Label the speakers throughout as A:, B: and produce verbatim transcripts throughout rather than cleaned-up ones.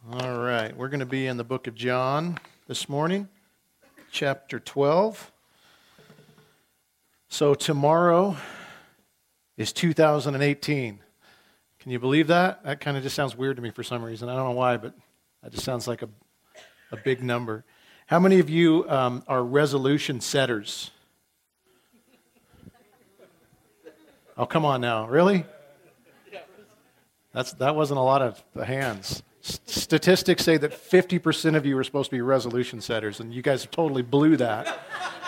A: All right, we're going to be in the book of John this morning, chapter twelve. So tomorrow is two thousand eighteen. Can you believe that? That kind of just sounds weird to me for some reason. I don't know why, but that just sounds like a, a big number. How many of you um, are resolution setters? Oh, come on now. Really? That's That wasn't a lot of the hands. Statistics say that fifty percent of you are supposed to be resolution setters, and you guys totally blew that.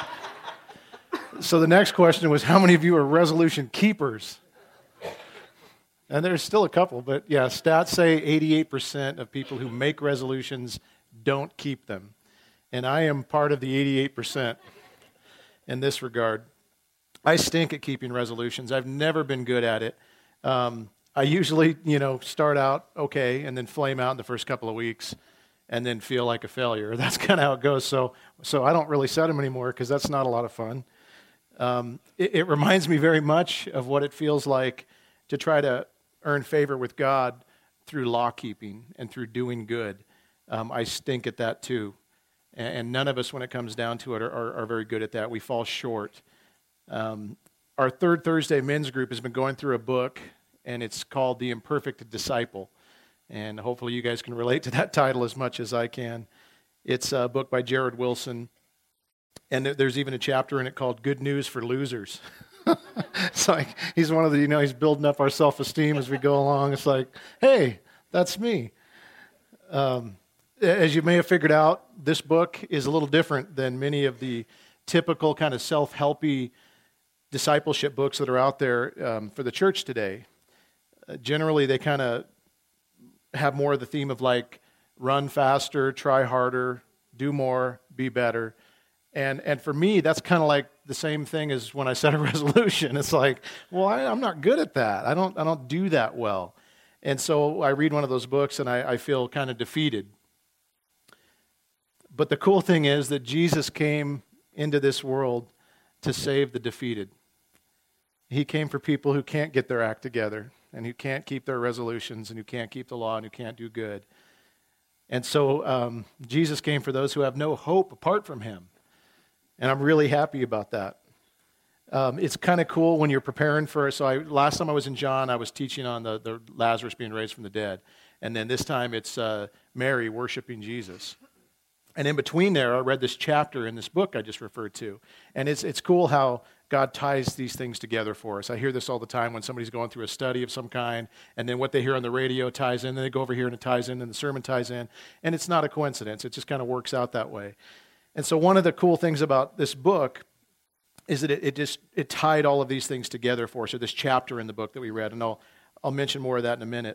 A: So the next question was, how many of you are resolution keepers? And there's still a couple, but yeah, stats say eighty-eight percent of people who make resolutions don't keep them. And I am part of the eighty-eight percent in this regard. I stink at keeping resolutions. I've never been good at it. Um, I usually, you know, start out okay and then flame out in the first couple of weeks and then feel like a failure. That's kind of how it goes. So so I don't really set them anymore because that's not a lot of fun. Um, it, it reminds me very much of what it feels like to try to earn favor with God through law keeping and through doing good. Um, I stink at that too. And, and none of us, when it comes down to it, are, are, are very good at that. We fall short. Um, our Third Thursday men's group has been going through a book, and it's called The Imperfect Disciple. And hopefully you guys can relate to that title as much as I can. It's a book by Jared Wilson. And there's even a chapter in it called Good News for Losers. It's like he's one of the, you know, he's building up our self-esteem as we go along. It's like, hey, that's me. Um, as you may have figured out, this book is a little different than many of the typical kind of self-helpy discipleship books that are out there um, for the church today. Uh, generally, they kind of have more of the theme of like, run faster, try harder, do more, be better. And and for me, that's kind of like the same thing as when I set a resolution. It's like, well, I, I'm not good at that. I don't I don't do that well. And so I read one of those books and I, I feel kind of defeated. But the cool thing is that Jesus came into this world to save the defeated. He came for people who can't get their act together and who can't keep their resolutions and who can't keep the law and who can't do good. And so um, Jesus came for those who have no hope apart from him. And I'm really happy about that. Um, it's kind of cool when you're preparing for, so I, last time I was in John, I was teaching on the, the Lazarus being raised from the dead. And then this time it's uh, Mary worshiping Jesus. And in between there, I read this chapter in this book I just referred to. And it's it's cool how God ties these things together for us. I hear this all the time when somebody's going through a study of some kind, and then what they hear on the radio ties in, and then they go over here and it ties in, and the sermon ties in. And it's not a coincidence. It just kind of works out that way. And so one of the cool things about this book is that it, it just it tied all of these things together for us, or this chapter in the book that we read. And I'll, I'll mention more of that in a minute.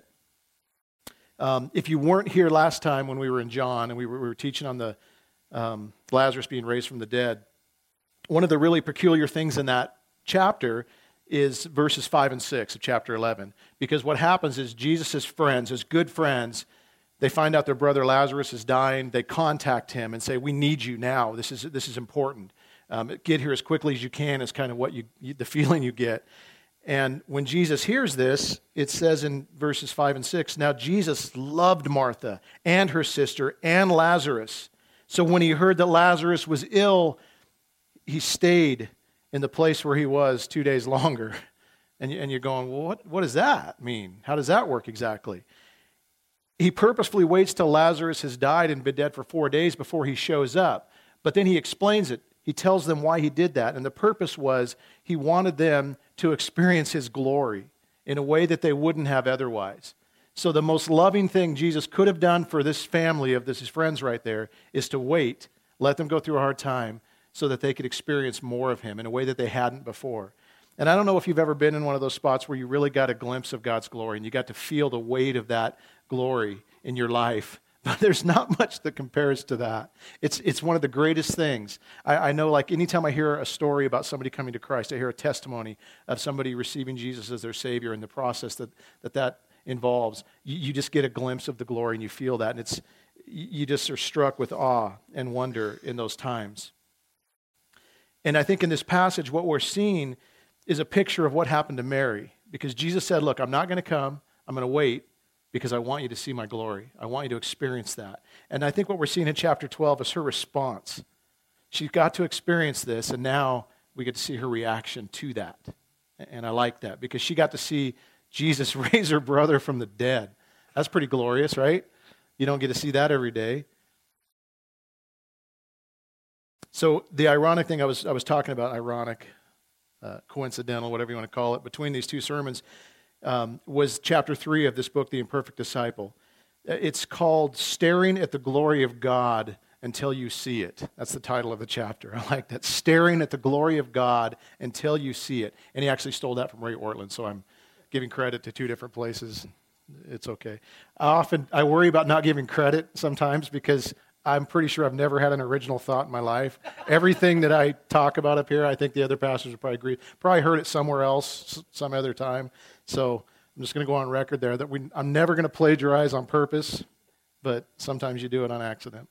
A: Um, if you weren't here last time when we were in John and we were, we were teaching on the um, Lazarus being raised from the dead, one of the really peculiar things in that chapter is verses five and six of chapter eleven. Because what happens is Jesus' friends, his good friends, they find out their brother Lazarus is dying. They contact him and say, we need you now. This is this is important. Um, get here as quickly as you can is kind of what you, you the feeling you get. And when Jesus hears this, it says in verses five and six, now Jesus loved Martha and her sister and Lazarus. So when he heard that Lazarus was ill, he stayed in the place where he was two days longer. And, and you're going, well, what, what does that mean? How does that work exactly? He purposefully waits till Lazarus has died and been dead for four days before he shows up. But then he explains it. He tells them why he did that. And the purpose was he wanted them to experience his glory in a way that they wouldn't have otherwise. So the most loving thing Jesus could have done for this family of this, his friends right there, is to wait, let them go through a hard time so that they could experience more of him in a way that they hadn't before. And I don't know if you've ever been in one of those spots where you really got a glimpse of God's glory and you got to feel the weight of that glory in your life, but there's not much that compares to that. It's it's one of the greatest things. I, I know, like, anytime I hear a story about somebody coming to Christ, I hear a testimony of somebody receiving Jesus as their Savior and the process that that, that involves, you, you just get a glimpse of the glory and you feel that, and it's you just are struck with awe and wonder in those times. And I think in this passage, what we're seeing is a picture of what happened to Mary, because Jesus said, look, I'm not going to come, I'm going to wait, because I want you to see my glory. I want you to experience that. And I think what we're seeing in chapter twelve is her response. She got to experience this, and now we get to see her reaction to that. And I like that because she got to see Jesus raise her brother from the dead. That's pretty glorious, right? You don't get to see that every day. So the ironic thing I was I was talking about, ironic, uh, coincidental, whatever you want to call it, between these two sermons um, was chapter three of this book, The Imperfect Disciple. It's called Staring at the Glory of God Until You See It. That's the title of the chapter. I like that. Staring at the Glory of God Until You See It. And he actually stole that from Ray Ortlund, so I'm giving credit to two different places. It's okay. I often, I worry about not giving credit sometimes because I'm pretty sure I've never had an original thought in my life. Everything that I talk about up here, I think the other pastors would probably agree. Probably heard it somewhere else some other time. So I'm just going to go on record there that we, I'm never going to plagiarize on purpose, but sometimes you do it on accident.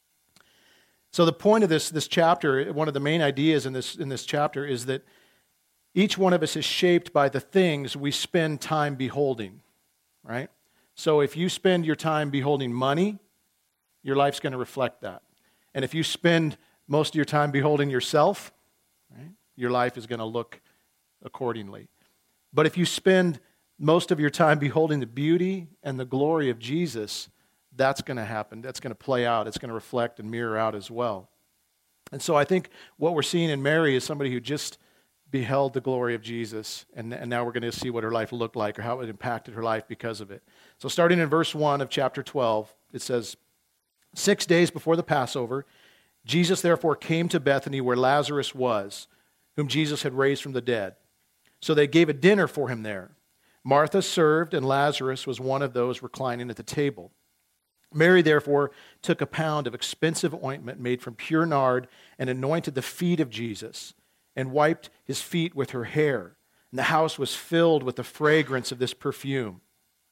A: So the point of this, this chapter, one of the main ideas in this, in this chapter is that each one of us is shaped by the things we spend time beholding, right? So if you spend your time beholding money, your life's going to reflect that. And if you spend most of your time beholding yourself, right, your life is going to look accordingly. But if you spend most of your time beholding the beauty and the glory of Jesus, that's going to happen. That's going to play out. It's going to reflect and mirror out as well. And so I think what we're seeing in Mary is somebody who just beheld the glory of Jesus, and, and now we're going to see what her life looked like or how it impacted her life because of it. So starting in verse one of chapter twelve, it says, Six days before the Passover, Jesus therefore came to Bethany where Lazarus was, whom Jesus had raised from the dead. So they gave a dinner for him there. Martha served, and Lazarus was one of those reclining at the table. Mary therefore took a pound of expensive ointment made from pure nard and anointed the feet of Jesus and wiped his feet with her hair. And the house was filled with the fragrance of this perfume.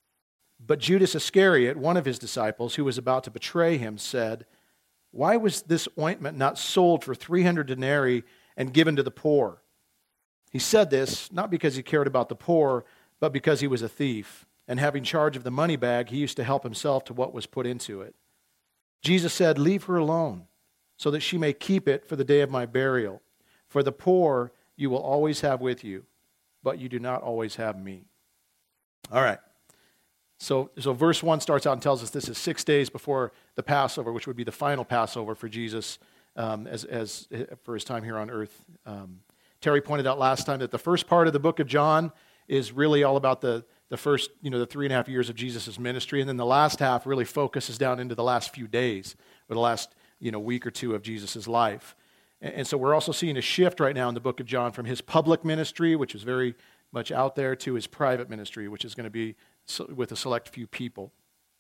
A: But Judas Iscariot, one of his disciples, who was about to betray him, said, Why was this ointment not sold for three hundred denarii and given to the poor? He said this not because he cared about the poor, but because he was a thief, and having charge of the money bag, he used to help himself to what was put into it. Jesus said, Leave her alone, so that she may keep it for the day of my burial. For the poor you will always have with you, but you do not always have me. All right. So, so verse one starts out and tells us this is six days before the Passover, which would be the final Passover for Jesus um, as, as for his time here on earth. Um, Terry pointed out last time that the first part of the book of John is really all about the, the first, you know, the three and a half years of Jesus' ministry, and then the last half really focuses down into the last few days, or the last, you know, week or two of Jesus' life. And, and so we're also seeing a shift right now in the book of John from his public ministry, which is very much out there, to his private ministry, which is going to be with a select few people.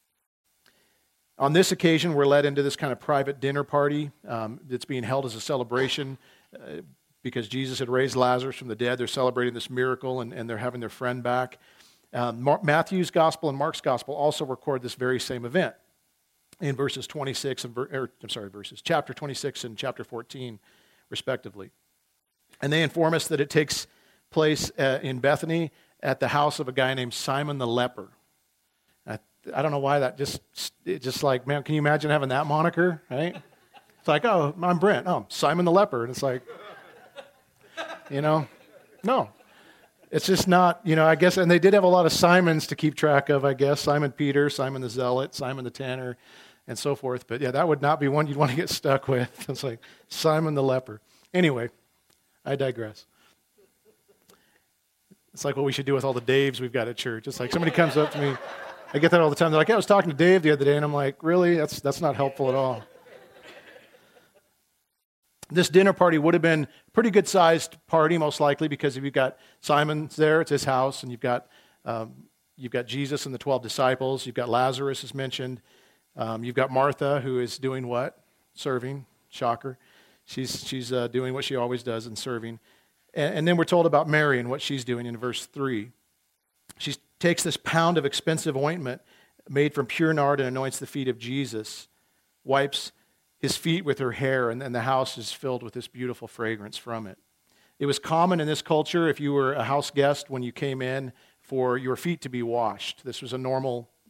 A: On this occasion, we're led into this kind of private dinner party um, that's being held as a celebration uh, because Jesus had raised Lazarus from the dead. They're celebrating this miracle, and, and they're having their friend back. Um, Mar- Matthew's gospel and Mark's gospel also record this very same event in verses twenty-six and ver- er, I'm sorry, verses chapter twenty-six and chapter fourteen, respectively. And they inform us that it takes place uh, in Bethany at the house of a guy named Simon the leper. I, I don't know why that just, it just like, man, can you imagine having that moniker, right? It's like, oh, I'm Brent. Oh, Simon the leper. And it's like, you know, no. It's just not, you know, I guess, and they did have a lot of Simons to keep track of, I guess. Simon Peter, Simon the Zealot, Simon the Tanner, and so forth. But yeah, that would not be one you'd want to get stuck with. It's like Simon the leper. Anyway, I digress. It's like what we should do with all the Daves we've got at church. It's like somebody comes up to me. I get that all the time. They're like, yeah, I was talking to Dave the other day, and I'm like, really? That's that's not helpful at all. This dinner party would have been a pretty good-sized party, most likely, because if you've got Simon's there, it's his house, and you've got um, you've got Jesus and the twelve disciples. You've got Lazarus, as mentioned. Um, you've got Martha, who is doing what? Serving. Shocker. She's she's uh, doing what she always does in serving. And, and then we're told about Mary and what she's doing in verse three. She takes this pound of expensive ointment made from pure nard and anoints the feet of Jesus, wipes his feet with her hair, and then the house is filled with this beautiful fragrance from it. It was common in this culture, if you were a house guest, when you came in, for your feet to be washed. This was a normal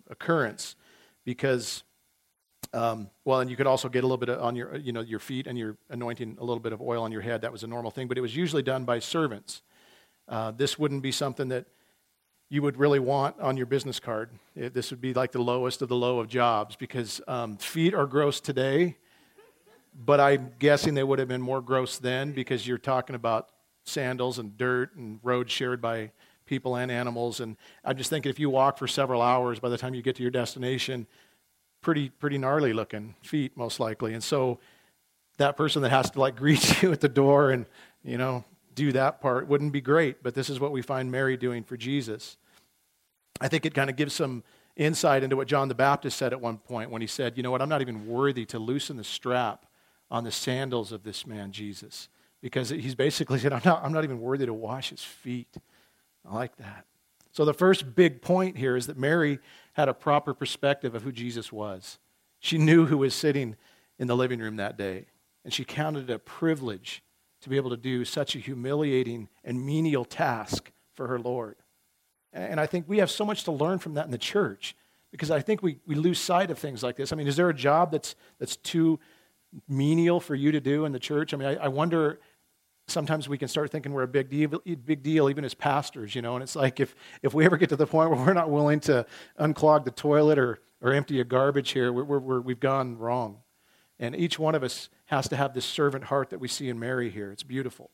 A: occurrence because, um, well, and you could also get a little bit of, on your, you know, your feet and you're anointing a little bit of oil on your head. That was a normal thing, but it was usually done by servants. Uh, this wouldn't be something that you would really want on your business card. It, this would be like the lowest of the low of jobs because um, feet are gross today, but I'm guessing they would have been more gross then because you're talking about sandals and dirt and roads shared by people and animals. And I'm just thinking if you walk for several hours, by the time you get to your destination, pretty pretty gnarly looking feet most likely. And so that person that has to like greet you at the door and, you know, do that part wouldn't be great, but this is what we find Mary doing for Jesus. I think it kind of gives some insight into what John the Baptist said at one point when he said, you know what, I'm not even worthy to loosen the strap on the sandals of this man, Jesus, because he's basically said, I'm not, I'm not even worthy to wash his feet. I like that. So the first big point here is that Mary had a proper perspective of who Jesus was. She knew who was sitting in the living room that day, and she counted it a privilege to be able to do such a humiliating and menial task for her Lord. And I think we have so much to learn from that in the church because I think we, we lose sight of things like this. I mean, is there a job that's that's too menial for you to do in the church? I mean, I, I wonder, sometimes we can start thinking we're a big deal, big deal even as pastors, you know, and it's like if, if we ever get to the point where we're not willing to unclog the toilet or, or empty a garbage here, we're, we're, we're, we've gone wrong. And each one of us has to have this servant heart that we see in Mary here. It's beautiful.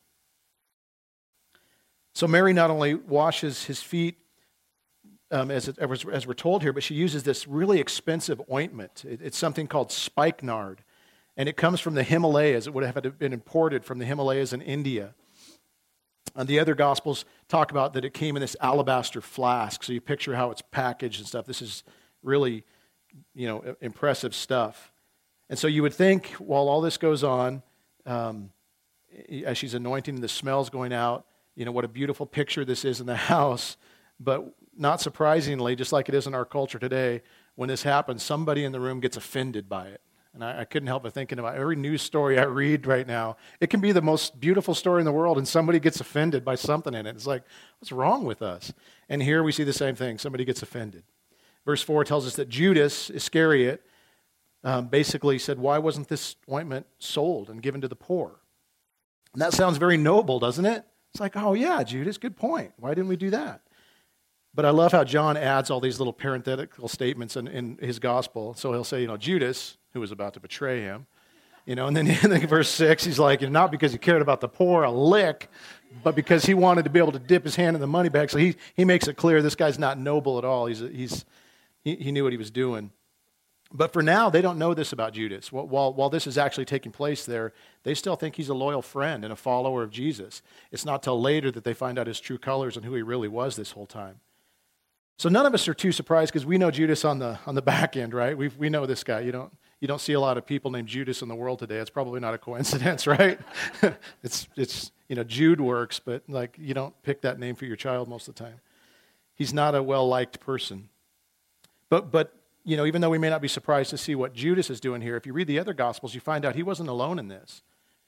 A: So Mary not only washes his feet, um, as, it, as we're told here, but she uses this really expensive ointment. It, it's something called spikenard, and it comes from the Himalayas. It would have been imported from the Himalayas in India. And the other Gospels talk about that it came in this alabaster flask, so you picture how it's packaged and stuff. This is really, you know, impressive stuff. And so you would think, while all this goes on, um, as she's anointing, the smell's going out, you know, what a beautiful picture this is in the house. But not surprisingly, just like it is in our culture today, when this happens, somebody in the room gets offended by it. And I, I couldn't help but thinking about every news story I read right now. It can be the most beautiful story in the world, and somebody gets offended by something in it. It's like, what's wrong with us? And here we see the same thing. Somebody gets offended. Verse four tells us that Judas Iscariot Um, basically said, why wasn't this ointment sold and given to the poor? And that sounds very noble, doesn't it? It's like, oh yeah, Judas, good point. Why didn't we do that? But I love how John adds all these little parenthetical statements in, in his gospel. So he'll say, you know, Judas, who was about to betray him, you know, and then in verse six, he's like, not because he cared about the poor a lick, but because he wanted to be able to dip his hand in the money bag. So he, he makes it clear this guy's not noble at all. He's, he's, he, he knew what he was doing. But for now, they don't know this about Judas. While, while this is actually taking place there, they still think he's a loyal friend and a follower of Jesus. It's not till later that they find out his true colors and who he really was this whole time. So none of us are too surprised because we know Judas on the on the back end, right? We we know this guy. You don't you don't see a lot of people named Judas in the world today. It's probably not a coincidence, right? it's it's you know Jude works, but like you don't pick that name for your child most of the time. He's not a well-liked person. But but you know, even though we may not be surprised to see what Judas is doing here, if you read the other Gospels, you find out he wasn't alone in this.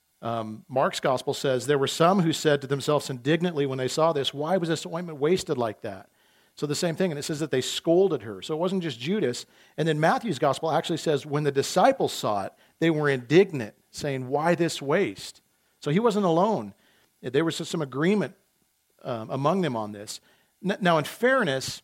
A: Um, Mark's Gospel says, there were some who said to themselves indignantly when they saw this, why was this ointment wasted like that? So the same thing, and it says that they scolded her. So it wasn't just Judas. And then Matthew's Gospel actually says when the disciples saw it, they were indignant, saying, why this waste? So he wasn't alone. There was some agreement um, among them on this. Now, in fairness,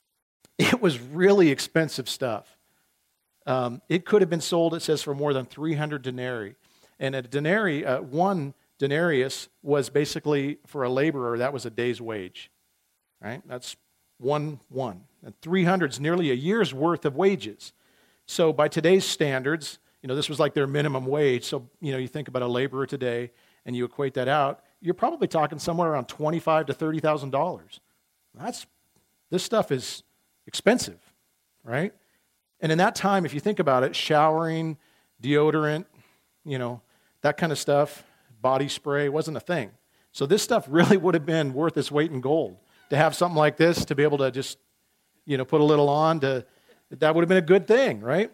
A: it was really expensive stuff. Um, it could have been sold, it says, for more than three hundred denarii. And a denarii, uh, one denarius was basically, for a laborer, that was a day's wage. Right? That's one, one. And three hundred is nearly a year's worth of wages. So by today's standards, you know, this was like their minimum wage. So, you know, you think about a laborer today and you equate that out, you're probably talking somewhere around twenty-five thousand to thirty thousand dollars. That's, this stuff is expensive, right? And in that time, if you think about it, showering, deodorant, you know, that kind of stuff, body spray wasn't a thing. So this stuff really would have been worth its weight in gold. To have something like this, to be able to just, you know, put a little on, to that would have been a good thing, right?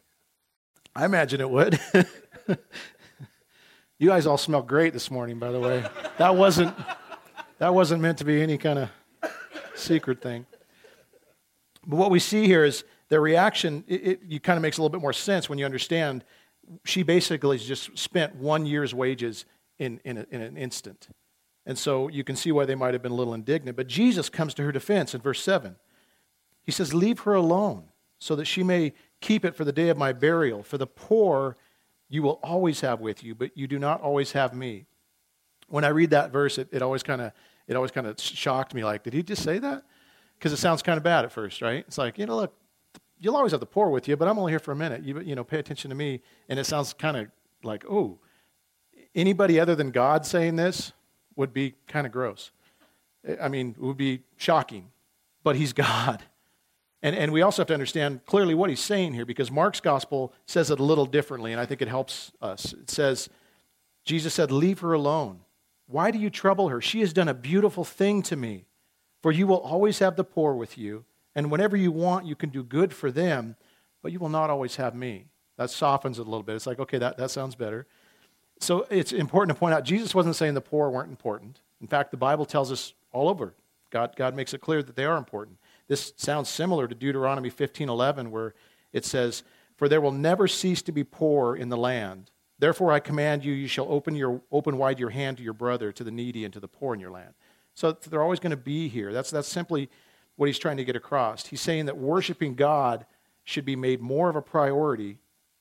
A: I imagine it would. You guys all smell great this morning, by the way. That wasn't that wasn't meant to be any kind of secret thing. But what we see here is their reaction, it, it you kind of makes a little bit more sense when you understand she basically just spent one year's wages in, in, a, in an instant. And so you can see why they might have been a little indignant. But Jesus comes to her defense in verse seven. He says, leave her alone so that she may keep it for the day of my burial. For the poor you will always have with you, but you do not always have me. When I read that verse, it, it always kind of it always kind of shocked me. Like, did he just say that? Because it sounds kind of bad at first, right? It's like, you know, look, you'll always have the poor with you, but I'm only here for a minute. You, you know, pay attention to me. And it sounds kind of like, oh, anybody other than God saying this would be kind of gross. I mean, it would be shocking. But he's God. And, and we also have to understand clearly what he's saying here, because Mark's gospel says it a little differently, and I think it helps us. It says, Jesus said, leave her alone. Why do you trouble her? She has done a beautiful thing to me. For you will always have the poor with you, and whenever you want, you can do good for them, but you will not always have me. That softens it a little bit. It's like, okay, that, that sounds better. So it's important to point out, Jesus wasn't saying the poor weren't important. In fact, the Bible tells us all over. God, God makes it clear that they are important. This sounds similar to Deuteronomy fifteen eleven, where it says, for there will never cease to be poor in the land. Therefore I command you, you shall open your open wide your hand to your brother, to the needy, and to the poor in your land. So they're always going to be here. That's, that's simply what he's trying to get across. He's saying that worshiping God should be made more of a priority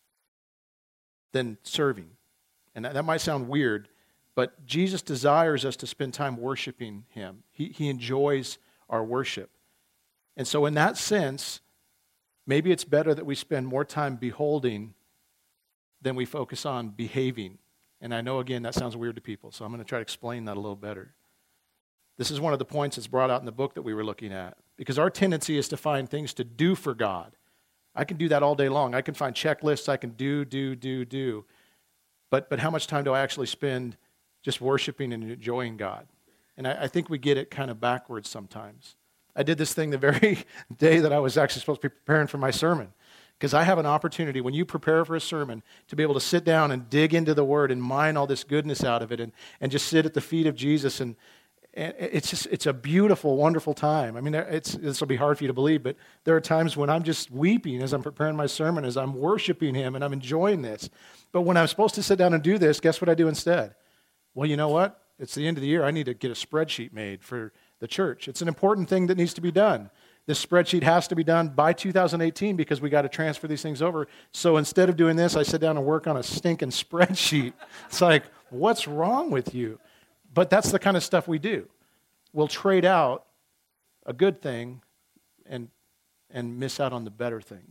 A: than serving. And that, that might sound weird, but Jesus desires us to spend time worshiping him. He, he enjoys our worship. And so in that sense, maybe it's better that we spend more time beholding than we focus on behaving. And I know, again, that sounds weird to people, so I'm going to try to explain that a little better. This is one of the points that's brought out in the book that we were looking at, because our tendency is to find things to do for God. I can do that all day long. I can find checklists I can do, do, do, do. But, but how much time do I actually spend just worshiping and enjoying God? And I, I think we get it kind of backwards sometimes. I did this thing the very day that I was actually supposed to be preparing for my sermon, because I have an opportunity when you prepare for a sermon to be able to sit down and dig into the Word and mine all this goodness out of it and, and just sit at the feet of Jesus. And, and it's just it's a beautiful, wonderful time. I mean, it's this will be hard for you to believe, but there are times when I'm just weeping as I'm preparing my sermon, as I'm worshiping Him, and I'm enjoying this. But when I'm supposed to sit down and do this, guess what I do instead? Well, you know what? It's the end of the year. I need to get a spreadsheet made for the church. It's an important thing that needs to be done. This spreadsheet has to be done by two thousand eighteen because we got to transfer these things over. So instead of doing this, I sit down and work on a stinking spreadsheet. It's like, what's wrong with you? But that's the kind of stuff we do. We'll trade out a good thing and, and miss out on the better thing.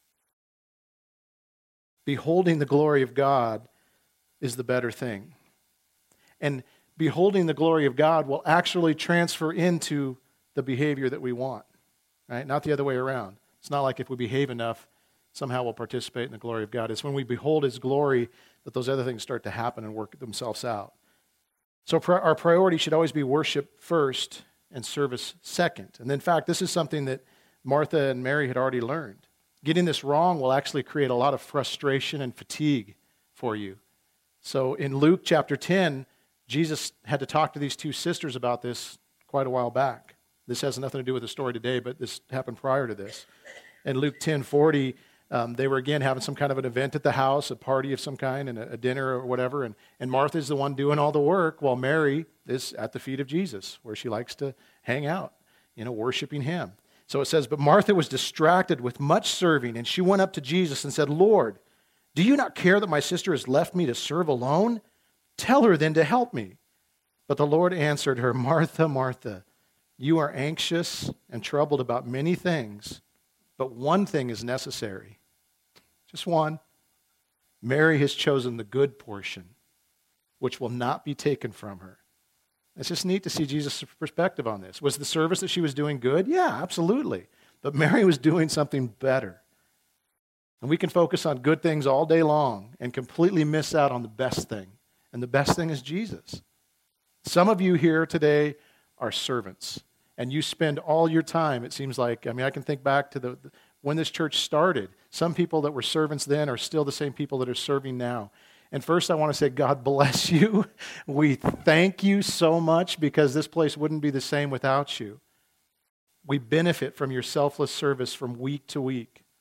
A: Beholding the glory of God is the better thing. And beholding the glory of God will actually transfer into the behavior that we want, right? Not the other way around. It's not like if we behave enough, somehow we'll participate in the glory of God. It's when we behold His glory that those other things start to happen and work themselves out. So our priority should always be worship first and service second. And in fact, this is something that Martha and Mary had already learned. Getting this wrong will actually create a lot of frustration and fatigue for you. So in Luke chapter ten, Jesus had to talk to these two sisters about this quite a while back. This has nothing to do with the story today, but this happened prior to this. In Luke ten forty, um, they were again having some kind of an event at the house, a party of some kind, and a, a dinner or whatever. And, and Martha's the one doing all the work, while Mary is at the feet of Jesus, where she likes to hang out, you know, worshiping Him. So it says, but Martha was distracted with much serving, and she went up to Jesus and said, Lord, do you not care that my sister has left me to serve alone? Tell her then to help me. But the Lord answered her, Martha, Martha, you are anxious and troubled about many things, but one thing is necessary. Just one. Mary has chosen the good portion, which will not be taken from her. It's just neat to see Jesus' perspective on this. Was the service that she was doing good? Yeah, absolutely. But Mary was doing something better. And we can focus on good things all day long and completely miss out on the best thing. And the best thing is Jesus. Some of you here today are servants. And you spend all your time, it seems like, I mean, I can think back to the when this church started. Some people that were servants then are still the same people that are serving now. And first I want to say, God bless you. We thank you so much because this place wouldn't be the same without you. We benefit from your selfless service from week to week.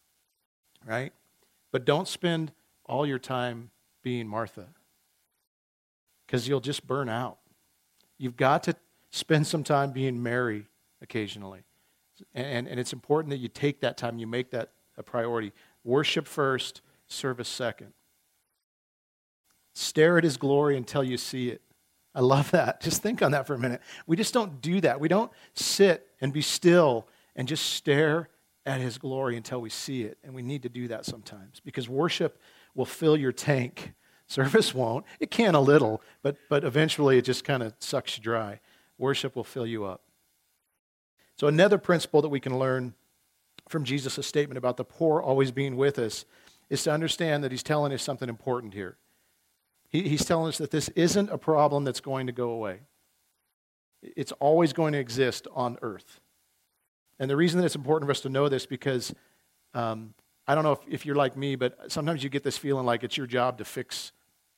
A: right? But don't spend all your time being Martha, because you'll just burn out. You've got to spend some time being Mary occasionally. And, and it's important that you take that time, you make that a priority. Worship first, service second. Stare at his glory until you see it. I love that. Just think on that for a minute. We just don't do that. We don't sit and be still and just stare at his glory until we see it. And we need to do that sometimes, because worship will fill your tank. Service won't. It can a little, but, but eventually it just kind of sucks you dry. Worship will fill you up. So another principle that we can learn from Jesus' statement about the poor always being with us is to understand that he's telling us something important here. He, he's telling us that this isn't a problem that's going to go away. It's always going to exist on earth. And the reason that it's important for us to know this, because um, I don't know if, if you're like me, but sometimes you get this feeling like it's your job to fix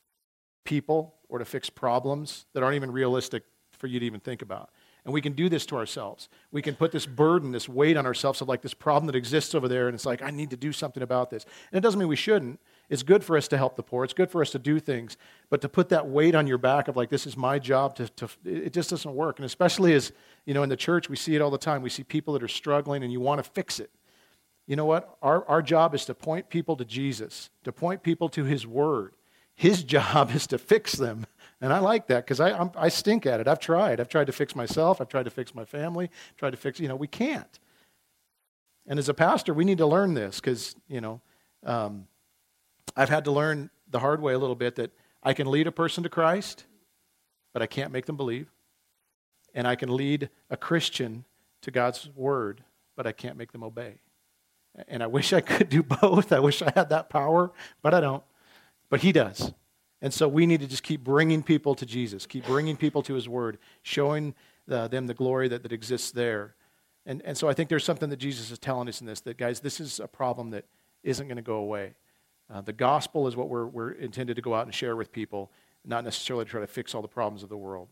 A: people or to fix problems that aren't even realistic for you to even think about. And we can do this to ourselves. We can put this burden, this weight on ourselves of like this problem that exists over there, and it's like, I need to do something about this. And it doesn't mean we shouldn't. It's good for us to help the poor. It's good for us to do things. But to put that weight on your back of like, this is my job, to, to it just doesn't work. And especially as, you know, in the church, we see it all the time. We see people that are struggling and you want to fix it. You know what? Our, our job is to point people to Jesus, to point people to his word. His job is to fix them. And I like that, because I I'm, I stink at it. I've tried. I've tried to fix myself. I've tried to fix my family. Tried to fix, you know, we can't. And as a pastor, we need to learn this, because, you know, um, I've had to learn the hard way a little bit that I can lead a person to Christ, but I can't make them believe. And I can lead a Christian to God's word, but I can't make them obey. And I wish I could do both. I wish I had that power, but I don't. But he does. And so we need to just keep bringing people to Jesus, keep bringing people to his word, showing uh, them the glory that, that exists there. And, and so I think there's something that Jesus is telling us in this, that, guys, this is a problem that isn't going to go away. Uh, the gospel is what we're, we're intended to go out and share with people, not necessarily to try to fix all the problems of the world.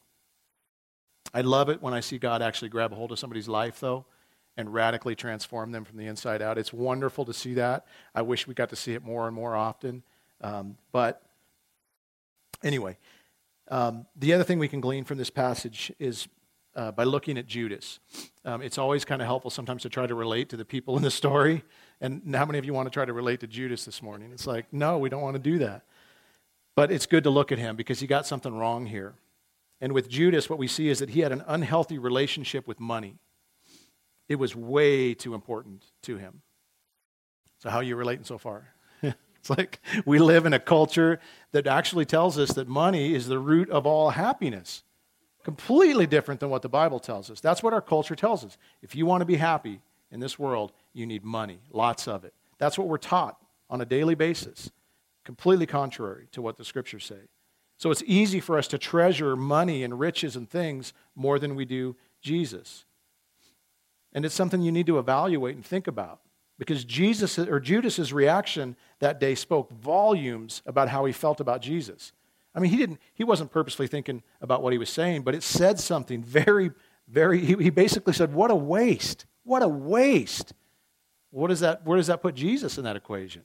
A: I love it when I see God actually grab a hold of somebody's life, though, and radically transform them from the inside out. It's wonderful to see that. I wish we got to see it more and more often. Um, but anyway, um, the other thing we can glean from this passage is uh, by looking at Judas. Um, it's always kind of helpful sometimes to try to relate to the people in the story. And how many of you want to try to relate to Judas this morning? It's like, no, we don't want to do that. But it's good to look at him, because he got something wrong here. And with Judas, what we see is that he had an unhealthy relationship with money. It was way too important to him. So how are you relating so far? It's like we live in a culture that actually tells us that money is the root of all happiness. Completely different than what the Bible tells us. That's what our culture tells us. If you want to be happy in this world, you need money, lots of it. That's what we're taught on a daily basis. Completely contrary to what the scriptures say. So it's easy for us to treasure money and riches and things more than we do Jesus. And it's something you need to evaluate and think about. Because Jesus or Judas's reaction that day spoke volumes about how he felt about Jesus. I mean, he didn't. He wasn't purposely thinking about what he was saying, but it said something very, very. He, he basically said, "What a waste! What a waste!" What does that? Where does that put Jesus in that equation?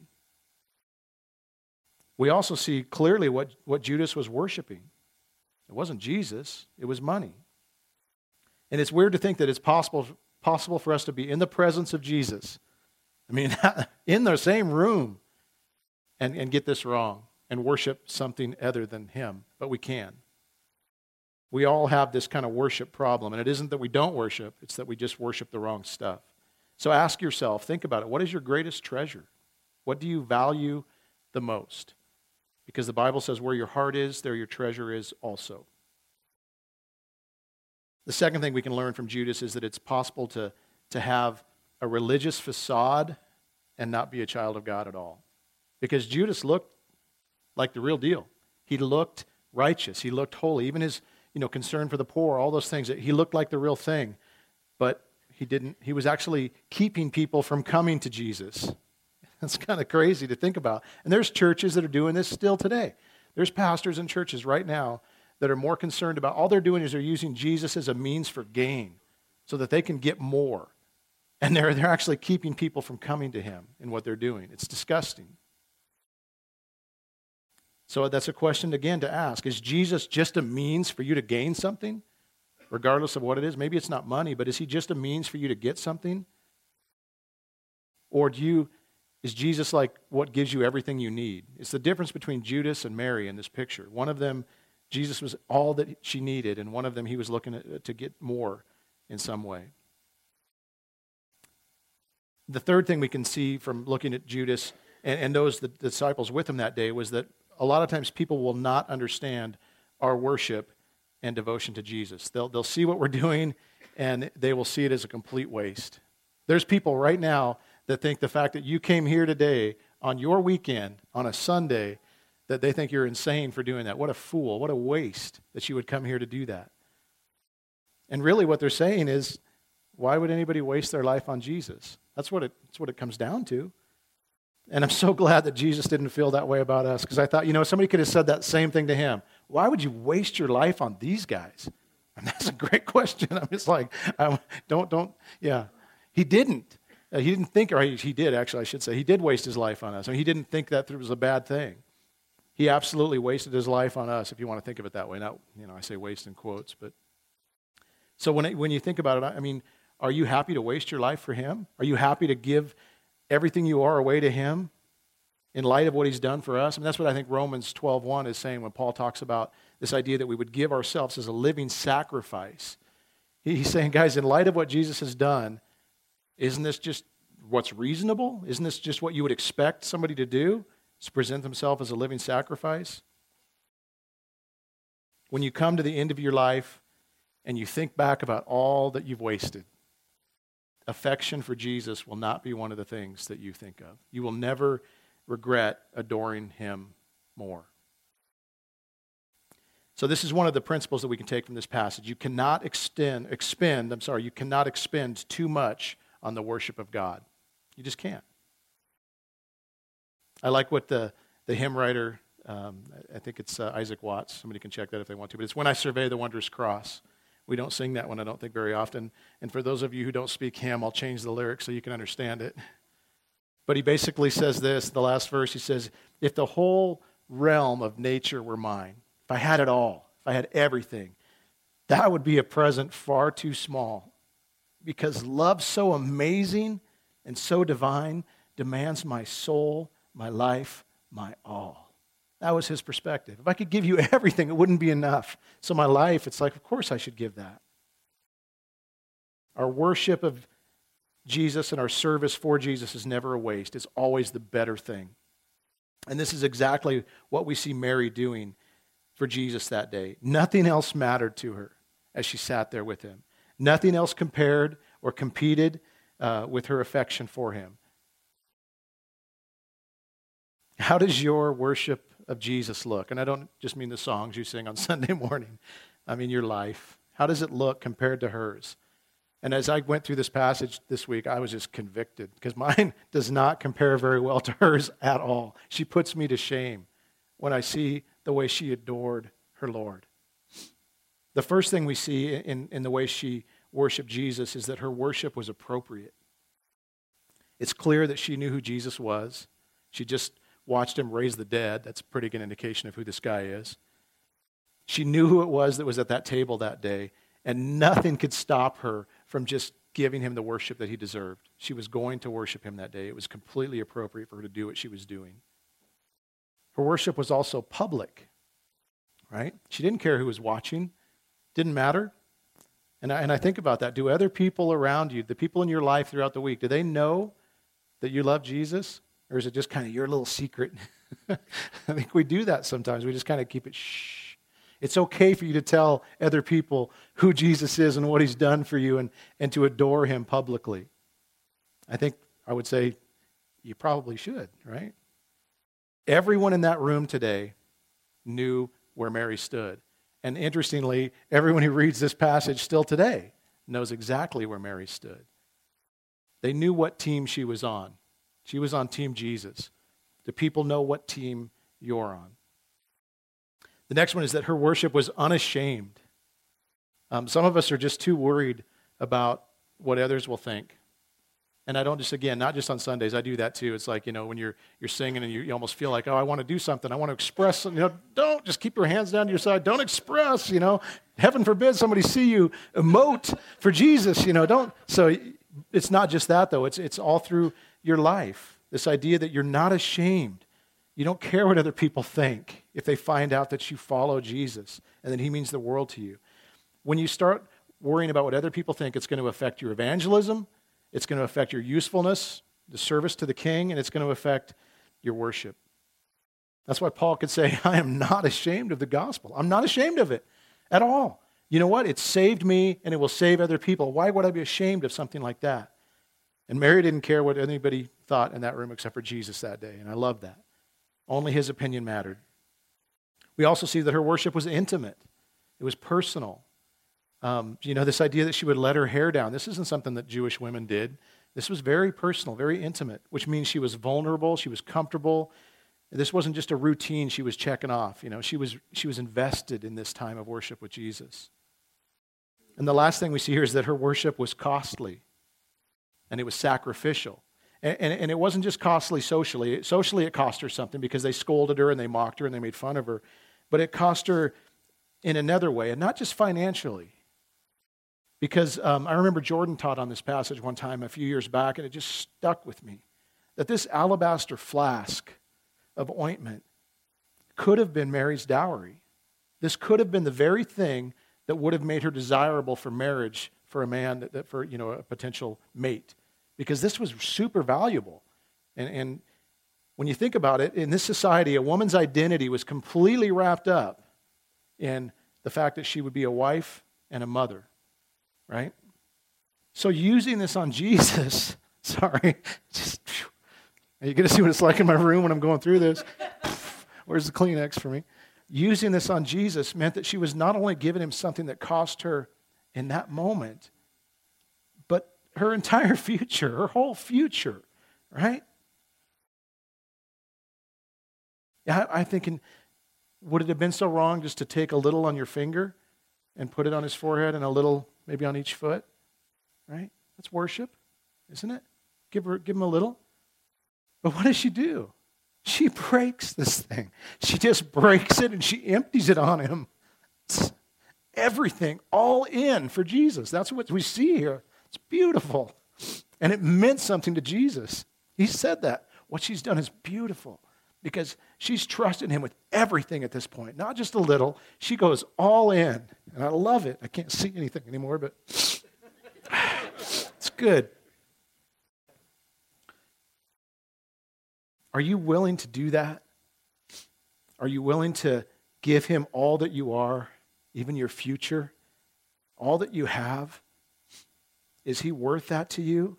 A: We also see clearly what, what Judas was worshiping. It wasn't Jesus; it was money. And it's weird to think that it's possible possible for us to be in the presence of Jesus. I mean, in the same room, and, and get this wrong and worship something other than him. But we can. We all have this kind of worship problem. And it isn't that we don't worship, it's that we just worship the wrong stuff. So ask yourself, think about it. What is your greatest treasure? What do you value the most? Because the Bible says where your heart is, there your treasure is also. The second thing we can learn from Judas is that it's possible to, to have a religious facade and not be a child of God at all. Because Judas looked like the real deal. He looked righteous. He looked holy. Even his, you know, concern for the poor, all those things, he looked like the real thing. But he didn't, he was actually keeping people from coming to Jesus. That's kind of crazy to think about. And there's churches that are doing this still today. There's pastors in churches right now that are more concerned about, all they're doing is they're using Jesus as a means for gain so that they can get more. And they're, they're actually keeping people from coming to him in what they're doing. It's disgusting. So that's a question, again, to ask. Is Jesus just a means for you to gain something, regardless of what it is? Maybe it's not money, but is he just a means for you to get something? Or do you, is Jesus like what gives you everything you need? It's the difference between Judas and Mary in this picture. One of them, Jesus was all that she needed, and one of them, he was looking at, to get more in some way. The third thing we can see from looking at Judas and, and those the disciples with him that day was that a lot of times people will not understand our worship and devotion to Jesus. They'll, they'll see what we're doing, and they will see it as a complete waste. There's people right now that think the fact that you came here today on your weekend, on a Sunday, that they think you're insane for doing that. What a fool, what a waste that you would come here to do that. And really what they're saying is, why would anybody waste their life on Jesus? That's what it, that's what it comes down to. And I'm so glad that Jesus didn't feel that way about us, because I thought, you know, somebody could have said that same thing to him. Why would you waste your life on these guys? And that's a great question. I'm just like, I, don't, don't, yeah. He didn't. Uh, he didn't think, or he, he did actually, I should say. He did waste his life on us. I mean, he didn't think that it was a bad thing. He absolutely wasted his life on us, if you want to think of it that way. Not, you know, I say waste in quotes, but. So when, it, when you think about it, I mean, are you happy to waste your life for him? Are you happy to give everything you are away to him in light of what he's done for us? I mean, that's what I think Romans twelve one is saying when Paul talks about this idea that we would give ourselves as a living sacrifice. He's saying, guys, in light of what Jesus has done, isn't this just what's reasonable? Isn't this just what you would expect somebody to do? To present themselves as a living sacrifice? When you come to the end of your life and you think back about all that you've wasted, affection for Jesus will not be one of the things that you think of. You will never regret adoring him more. So this is one of the principles that we can take from this passage. You cannot extend, expend, I'm sorry, you cannot expend too much on the worship of God. You just can't. I like what the, the hymn writer, um, I think it's uh, Isaac Watts, somebody can check that if they want to, but it's When I Survey the Wondrous Cross. We don't sing that one, I don't think, very often. And for those of you who don't speak hymn, I'll change the lyrics so you can understand it. But he basically says this, the last verse, he says, if the whole realm of nature were mine, if I had it all, if I had everything, that would be a present far too small, because love so amazing and so divine demands my soul, my life, my all. That was his perspective. If I could give you everything, it wouldn't be enough. So my life, it's like, of course I should give that. Our worship of Jesus and our service for Jesus is never a waste. It's always the better thing. And this is exactly what we see Mary doing for Jesus that day. Nothing else mattered to her as she sat there with him. Nothing else compared or competed uh, with her affection for him. How does your worship of Jesus look? And I don't just mean the songs you sing on Sunday morning. I mean your life. How does it look compared to hers? And as I went through this passage this week, I was just convicted, because mine does not compare very well to hers at all. She puts me to shame when I see the way she adored her Lord. The first thing we see in, in the way she worshiped Jesus is that her worship was appropriate. It's clear that she knew who Jesus was. She just watched him raise the dead. That's a pretty good indication of who this guy is. She knew who it was that was at that table that day, and nothing could stop her from just giving him the worship that he deserved. She was going to worship him that day. It was completely appropriate for her to do what she was doing. Her worship was also public, right? She didn't care who was watching. Didn't matter. And I, and I think about that. Do other people around you, the people in your life throughout the week, do they know that you love Jesus? Or is it just kind of your little secret? I think we do that sometimes. We just kind of keep it shh. It's okay for you to tell other people who Jesus is and what he's done for you, and, and to adore him publicly. I think I would say you probably should, right? Everyone in that room today knew where Mary stood. And interestingly, everyone who reads this passage still today knows exactly where Mary stood. They knew what team she was on. She was on Team Jesus. Do people know what team you're on? The next one is that her worship was unashamed. Um, some of us are just too worried about what others will think. And I don't just, again, not just on Sundays, I do that too. It's like, you know, when you're you're singing and you, you almost feel like, oh, I want to do something. I want to express something. You know, don't just keep your hands down to your side. Don't express, you know. Heaven forbid somebody see you emote for Jesus, you know. Don't. So it's not just that, though. It's it's all through your life. This idea that you're not ashamed. You don't care what other people think if they find out that you follow Jesus and that he means the world to you. When you start worrying about what other people think, it's going to affect your evangelism. It's going to affect your usefulness, the service to the king, and it's going to affect your worship. That's why Paul could say, I am not ashamed of the gospel. I'm not ashamed of it at all. You know what? It saved me, and it will save other people. Why would I be ashamed of something like that? And Mary didn't care what anybody thought in that room except for Jesus that day, and I love that. Only his opinion mattered. We also see that her worship was intimate. It was personal. Um, you know, this idea that she would let her hair down. This isn't something that Jewish women did. This was very personal, very intimate, which means she was vulnerable, she was comfortable. This wasn't just a routine she was checking off. You know, she was she was invested in this time of worship with Jesus. And the last thing we see here is that her worship was costly, and it was sacrificial. And, and, and it wasn't just costly socially. Socially, it cost her something because they scolded her and they mocked her and they made fun of her. But it cost her in another way, and not just financially. Because um, I remember Jordan taught on this passage one time a few years back, and it just stuck with me, that this alabaster flask of ointment could have been Mary's dowry. This could have been the very thing that would have made her desirable for marriage for a man, that, that for you know a potential mate, because this was super valuable. And, and when you think about it, in this society, a woman's identity was completely wrapped up in the fact that she would be a wife and a mother. Right? So using this on Jesus, sorry, just, are you going to see what it's like in my room when I'm going through this? Where's the Kleenex for me? Using this on Jesus meant that she was not only giving him something that cost her in that moment, but her entire future, her whole future, right? Yeah, I'm thinking, would it have been so wrong just to take a little on your finger and put it on his forehead and a little maybe on each foot, right? That's worship, isn't it? Give her, give him a little. But what does she do? She breaks this thing. She just breaks it and she empties it on him. It's everything, all in for Jesus. That's what we see here. It's beautiful. And it meant something to Jesus. He said that. What she's done is beautiful because she's trusted him with everything at this point, not just a little. She goes all in, and I love it. I can't see anything anymore, but it's good. Are you willing to do that? Are you willing to give him all that you are, even your future, all that you have? Is he worth that to you?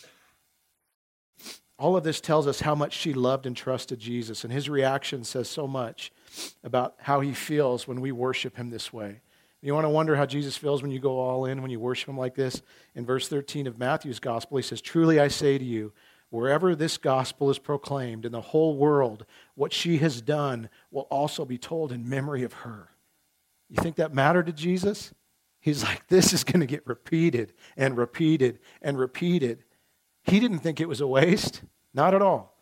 A: All of this tells us how much she loved and trusted Jesus, and his reaction says so much about how he feels when we worship him this way. You want to wonder how Jesus feels when you go all in, when you worship him like this? In verse thirteen of Matthew's gospel, he says, "Truly I say to you, wherever this gospel is proclaimed in the whole world, what she has done will also be told in memory of her." You think that mattered to Jesus? He's like, this is going to get repeated and repeated and repeated. He didn't think it was a waste. Not at all.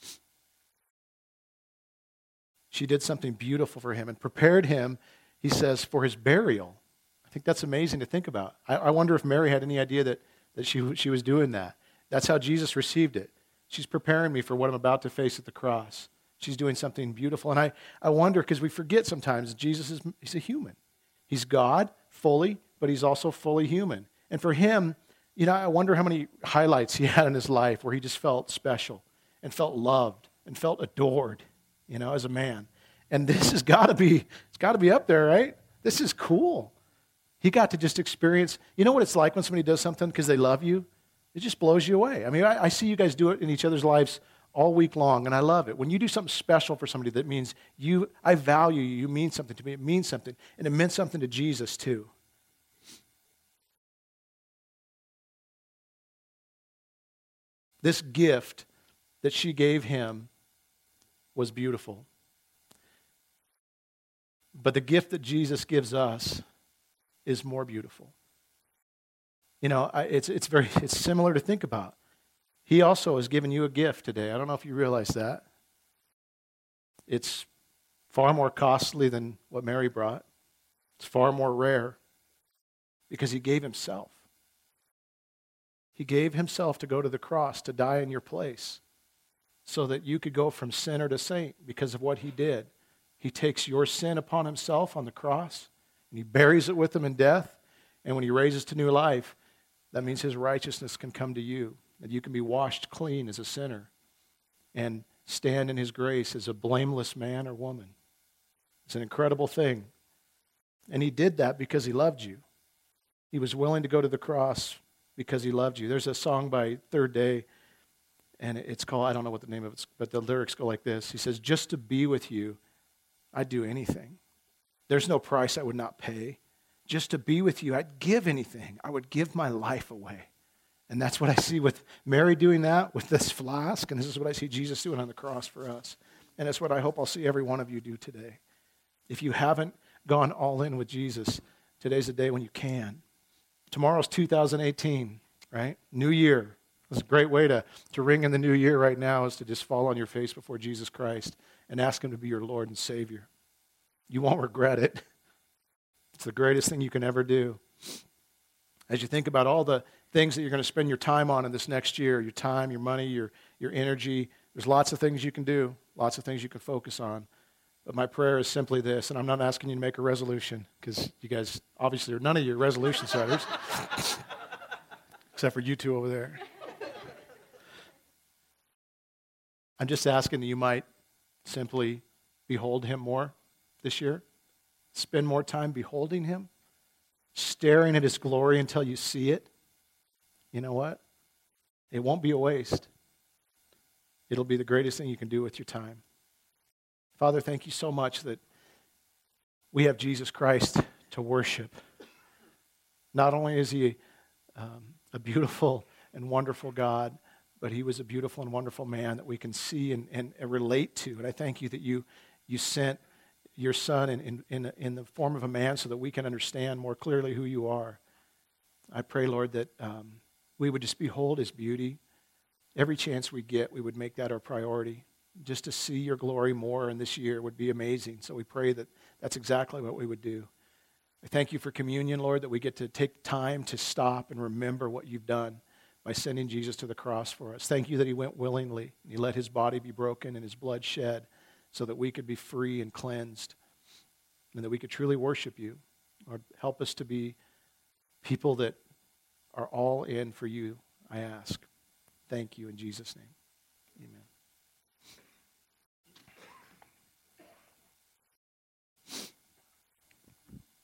A: She did something beautiful for him and prepared him, he says, for his burial. I think that's amazing to think about. I, I wonder if Mary had any idea that, that she, she was doing that. That's how Jesus received it. She's preparing me for what I'm about to face at the cross. She's doing something beautiful. And I, I wonder, because we forget sometimes, Jesus is he's a human. He's God fully, but he's also fully human. And for him, you know, I wonder how many highlights he had in his life where he just felt special and felt loved and felt adored, you know, as a man. And this has got to be, it's got to be up there, right? This is cool. He got to just experience, you know what it's like when somebody does something because they love you? It just blows you away. I mean, I, I see you guys do it in each other's lives all week long, and I love it. When you do something special for somebody that means you, I value you, you mean something to me, it means something. And it meant something to Jesus too. This gift that she gave him was beautiful. But the gift that Jesus gives us is more beautiful. You know, it's it's very it's similar to think about. He also has given you a gift today. I don't know if you realize that. It's far more costly than what Mary brought. It's far more rare because he gave himself. He gave himself to go to the cross, to die in your place, so that you could go from sinner to saint because of what he did. He takes your sin upon himself on the cross, and he buries it with him in death, and when he raises to new life, that means his righteousness can come to you, that you can be washed clean as a sinner and stand in his grace as a blameless man or woman. It's an incredible thing. And he did that because he loved you. He was willing to go to the cross because he loved you. There's a song by Third Day, and it's called, I don't know what the name of it is, but the lyrics go like this. He says, just to be with you, I'd do anything. There's no price I would not pay. Just to be with you, I'd give anything. I would give my life away. And that's what I see with Mary doing that with this flask, and this is what I see Jesus doing on the cross for us. And that's what I hope I'll see every one of you do today. If you haven't gone all in with Jesus, today's the day when you can. Tomorrow's two thousand eighteen, right? New year. It's a great way to, to ring in the new year right now is to just fall on your face before Jesus Christ and ask him to be your Lord and Savior. You won't regret it. It's the greatest thing you can ever do. As you think about all the things that you're going to spend your time on in this next year, your time, your money, your, your energy, there's lots of things you can do, lots of things you can focus on. But my prayer is simply this, and I'm not asking you to make a resolution, because you guys obviously are none of you are resolution setters, except for you two over there. I'm just asking that you might simply behold him more this year. Spend more time beholding him, staring at his glory until you see it. You know what? It won't be a waste. It'll be the greatest thing you can do with your time. Father, thank you so much that we have Jesus Christ to worship. Not only is he um, a beautiful and wonderful God, but he was a beautiful and wonderful man that we can see and, and, and relate to. And I thank you that you you sent your son in, in, in, in the form of a man so that we can understand more clearly who you are. I pray, Lord, that um, we would just behold his beauty. Every chance we get, we would make that our priority. Just to see your glory more in this year would be amazing. So we pray that that's exactly what we would do. I thank you for communion, Lord, that we get to take time to stop and remember what you've done by sending Jesus to the cross for us. Thank you that he went willingly. And he let his body be broken and his blood shed so that we could be free and cleansed and that we could truly worship you. Lord, help us to be people that are all in for you, I ask. Thank you in Jesus' name.